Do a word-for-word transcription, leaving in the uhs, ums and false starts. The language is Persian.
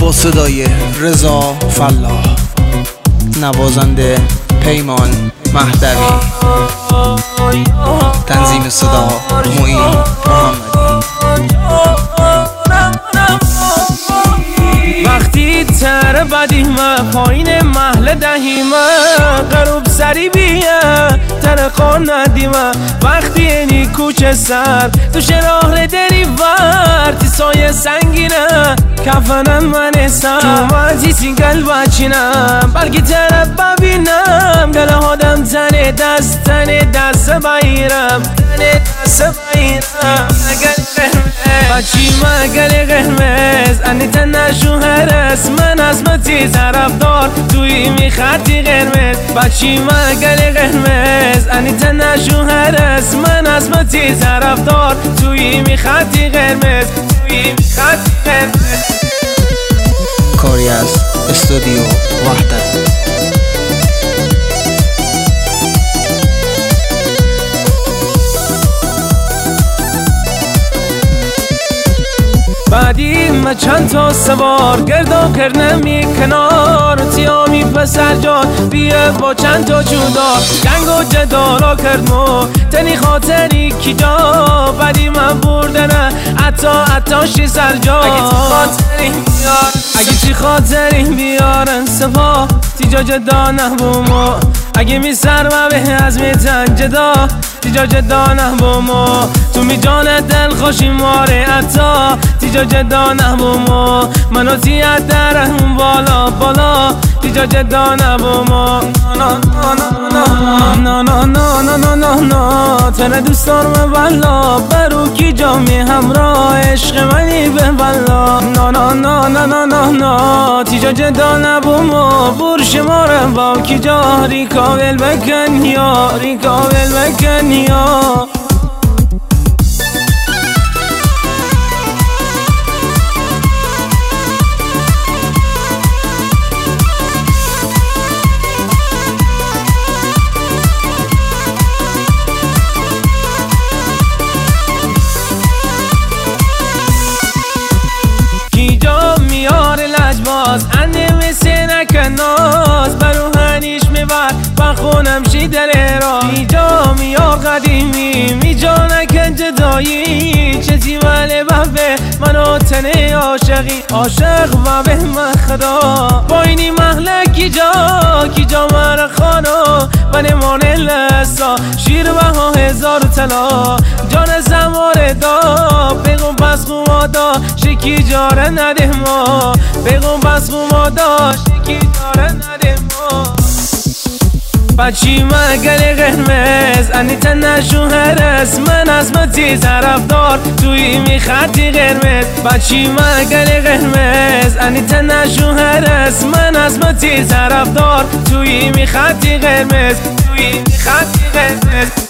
با صدای رضا فلاح، نوازنده پیمان مهدوی، تنظیم صدا معین محمدی. وقتی تر بدیم پایین محل دهیم غروب سری بیه تر خان ندیم وقتی اینی کوچه سر تو شراح دری ور تی سایه سنگینه کفنم من سر تو مزی سینگل بچینم برگی تر ببینم گله هادم تنه دست تنه دست بایرم تنه دست بایرم بچی مگل قرمز انی تنشو هرس من عظمتی طرفدار توی میخطی قرمز بچی مگل قرمز انی تنشو هرس من عظمتی طرفدار توی میخطی قرمز توی میخطی قرمز. کاری از استودیو وحدت. بعدی ما چند تا سوار گردم کرنم می کنار تیامی پسر جان بیه با چند تا جودا گنگ و جدارا کردمو تنی خاطری کی جا بعدی من بردنه عطا عطاشی سر جا اگه تی خاطری بیار اگه تی خاطری بیارن سپا تیجا جدا نبومو اگه می سر و به از می تن جدا تیجا جدا نبومو تو می جان دل خوشی ماره عطا تیجا جدا نبومو منو تیاد درهم بالا بالا تیجا جدا نبومو نا نا نا نا نا نا نا نا نا تنه دوستار من بلا برو کی جا می همراه عشق منی به بلا نا نا نا نا نا نا نا تیجا جدا نبومو برش مارم با کی جا ریکاول بکن یا ریکاول بکن یا انده مثل نکن ناز برو هنیش میبر بخونم شی دل را میجا میا قدیمی میجا نکن جدایی چتی ولی ببه منو تنه عاشقی عاشق و به من خدا با اینی محله کی جا کی جا مر خانو و نمان لسا شیر و ها هزار تلا جان زماره دا بگم پس خوادا شکی جاره نده ما بگم پس خوادا شکی جاره نده ما بچی مگل قرمز انی تنشو هرس من عظمتی طرفدار توی میخطی قرمز بچی مگل قرمز انی تنشو هرس من عظمتی طرفدار توی میخطی قرمز توی میخطی قرمز.